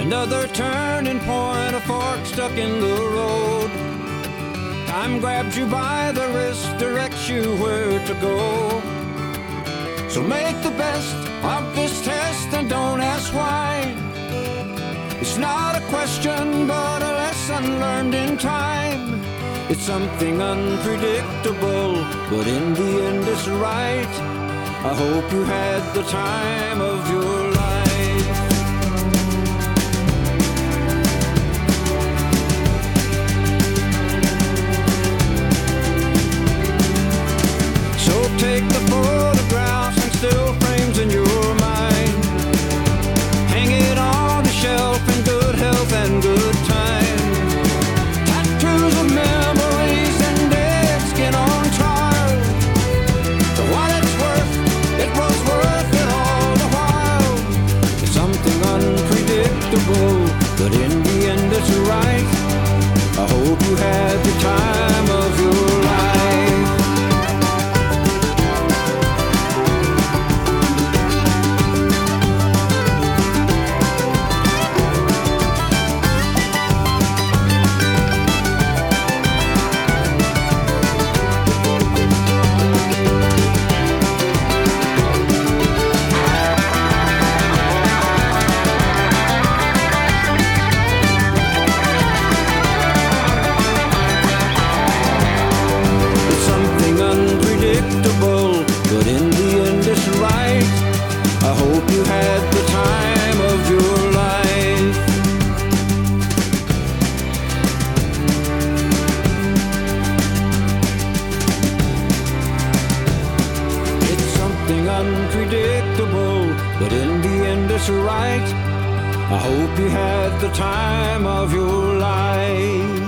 Another turning point, a fork stuck in the road. Time grabs you by the wrist, directs you where to go. So make the best of this test and don't ask why. It's not a question, but a lesson learned in time. It's something unpredictable, but in the end it's right. I hope you had the time of your life. So take the photographs and still frames in your mind. Hang it on the shelf in good health and good time. Tattoos of memories and dead skin on trial. For what it's worth, it was worth it all the while. It's something unpredictable, but in the end it's right. I hope you had the time of your life. But in the end it's right. I hope you had the time of your life. It's something unpredictable, but in the end it's right. I hope you had the time of your life.